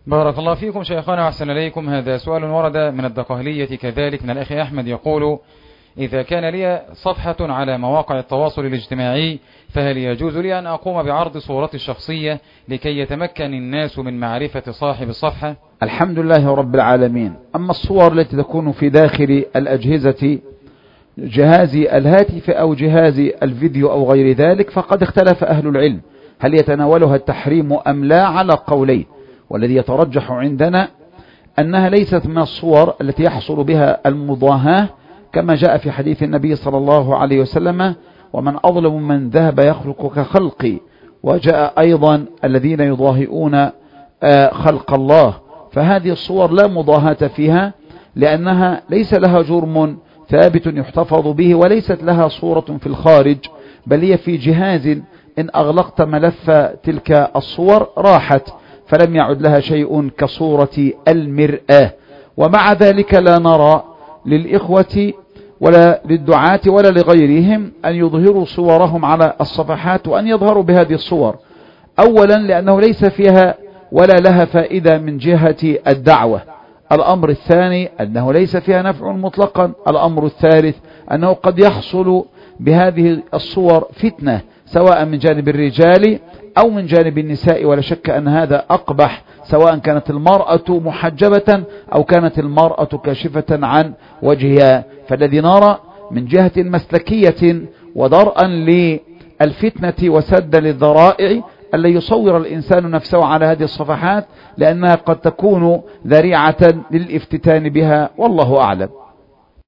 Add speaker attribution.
Speaker 1: بارك الله فيكم شيخنا وأحسن إليكم. هذا سؤال ورد من الدقهلية كذلك من الأخ أحمد، يقول: إذا كان لي صفحة على مواقع التواصل الاجتماعي فهل يجوز لي أن أقوم بعرض صورتي الشخصية لكي يتمكن الناس من معرفة صاحب الصفحة؟
Speaker 2: الحمد لله رب العالمين. أما الصور التي تكون في داخل الأجهزة، جهاز الهاتف أو جهاز الفيديو أو غير ذلك، فقد اختلف أهل العلم هل يتناولها التحريم أم لا على قولين، والذي يترجح عندنا أنها ليست من الصور التي يحصل بها المضاهاة، كما جاء في حديث النبي صلى الله عليه وسلم: ومن أظلم من ذهب يخلق كخلقي. وجاء أيضا: الذين يضاهئون خلق الله. فهذه الصور لا مضاهاة فيها، لأنها ليس لها جرم ثابت يحتفظ به، وليست لها صورة في الخارج، بل هي في جهاز إن أغلقت ملف تلك الصور راحت، فلم يعد لها شيء كصورة المرآة. ومع ذلك لا نرى للإخوة ولا للدعاة ولا لغيرهم أن يظهروا صورهم على الصفحات وأن يظهروا بهذه الصور، أولا لأنه ليس فيها ولا لها فائدة من جهة الدعوة. الأمر الثاني أنه ليس فيها نفع مطلقا. الأمر الثالث أنه قد يحصل بهذه الصور فتنة، سواء من جانب الرجال أو من جانب النساء، ولا شك أن هذا أقبح، سواء كانت المرأة محجبة أو كانت المرأة كاشفة عن وجهها. فالذي نرى من جهة مسلكية ودرءا للفتنة وسدا للذرائع ألا يصور الإنسان نفسه على هذه الصفحات، لأنها قد تكون ذريعة للافتتان بها، والله أعلم.